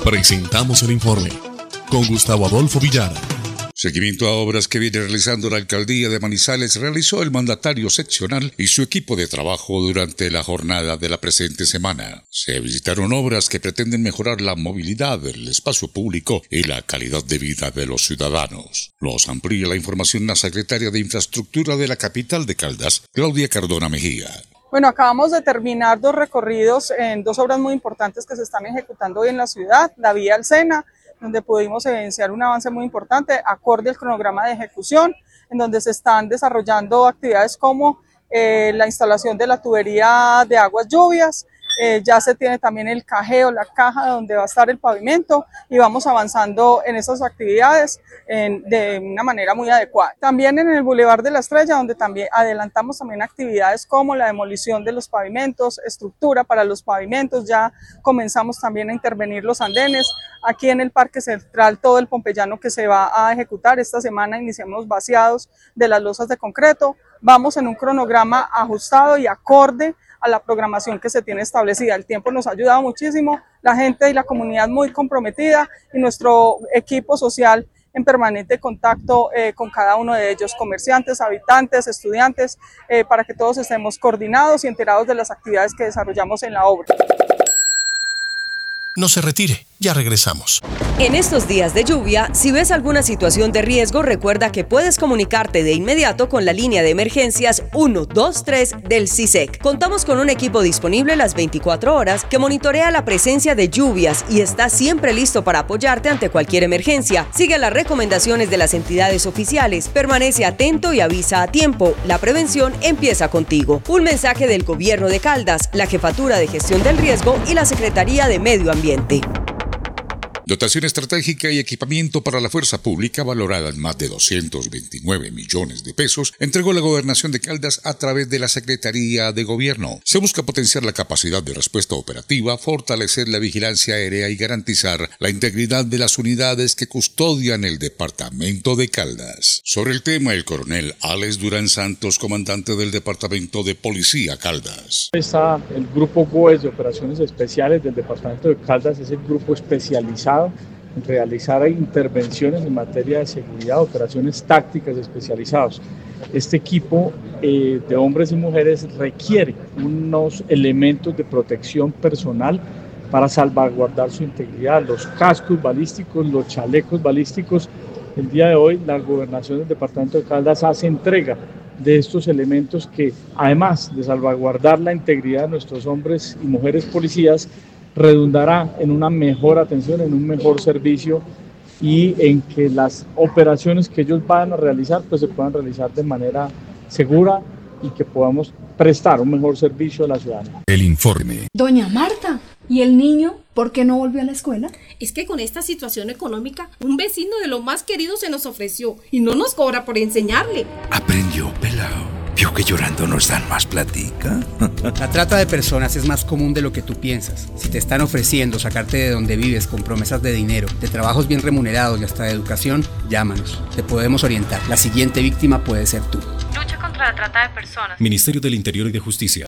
Presentamos el informe con Gustavo Adolfo Villara. Seguimiento a obras que viene realizando la Alcaldía de Manizales realizó el mandatario seccional y su equipo de trabajo durante la jornada de la presente semana. Se visitaron obras que pretenden mejorar la movilidad del espacio público y la calidad de vida de los ciudadanos. Los amplía la información la secretaria de Infraestructura de la capital de Caldas, Claudia Cardona Mejía. Bueno, acabamos de terminar 2 recorridos en 2 obras muy importantes que se están ejecutando hoy en la ciudad, la vía al Sena, donde pudimos evidenciar un avance muy importante acorde al cronograma de ejecución, en donde se están desarrollando actividades como la instalación de la tubería de aguas lluvias, ya se tiene también el cajeo, la caja donde va a estar el pavimento y vamos avanzando en esas actividades de una manera muy adecuada. También en el Boulevard de la Estrella, donde también adelantamos también actividades como la demolición de los pavimentos, estructura para los pavimentos, ya comenzamos también a intervenir los andenes. Aquí en el Parque Central todo el Pompeyano que se va a ejecutar esta semana, iniciamos vaciados de las losas de concreto, vamos en un cronograma ajustado y acorde a la programación que se tiene establecida. El tiempo nos ha ayudado muchísimo, la gente y la comunidad muy comprometida y nuestro equipo social en permanente contacto con cada uno de ellos, comerciantes, habitantes, estudiantes, para que todos estemos coordinados y enterados de las actividades que desarrollamos en la obra. No se retire, ya regresamos. En estos días de lluvia, si ves alguna situación de riesgo, recuerda que puedes comunicarte de inmediato con la línea de emergencias 123 del CISEC. Contamos con un equipo disponible las 24 horas que monitorea la presencia de lluvias y está siempre listo para apoyarte ante cualquier emergencia. Sigue las recomendaciones de las entidades oficiales, permanece atento y avisa a tiempo. La prevención empieza contigo. Un mensaje del Gobierno de Caldas, la Jefatura de Gestión del Riesgo y la Secretaría de Medio Ambiente. Dotación estratégica y equipamiento para la fuerza pública valorada en más de 229 millones de pesos entregó la Gobernación de Caldas a través de la Secretaría de Gobierno. Se busca potenciar la capacidad de respuesta operativa, fortalecer la vigilancia aérea y garantizar la integridad de las unidades que custodian el departamento de Caldas. Sobre el tema, el coronel Alex Durán Santos, comandante del Departamento de Policía Caldas. Está el Grupo GOES de Operaciones Especiales del Departamento de Caldas, es el grupo especializado en realizar intervenciones en materia de seguridad, operaciones tácticas especializadas. Este equipo de hombres y mujeres requiere unos elementos de protección personal para salvaguardar su integridad, los cascos balísticos, los chalecos balísticos. El día de hoy la Gobernación del Departamento de Caldas hace entrega de estos elementos que, además de salvaguardar la integridad de nuestros hombres y mujeres policías, redundará en una mejor atención, en un mejor servicio y en que las operaciones que ellos van a realizar pues se puedan realizar de manera segura y que podamos prestar un mejor servicio a la ciudadanía. El informe. Doña Marta, ¿y el niño por qué no volvió a la escuela? Es que con esta situación económica, un vecino de lo más querido se nos ofreció y no nos cobra por enseñarle. Aprendió, pelao. ¿Vio que llorando nos dan más platica? La trata de personas es más común de lo que tú piensas. Si te están ofreciendo sacarte de donde vives con promesas de dinero, de trabajos bien remunerados y hasta de educación, llámanos. Te podemos orientar. La siguiente víctima puede ser tú. Lucha contra la trata de personas. Ministerio del Interior y de Justicia.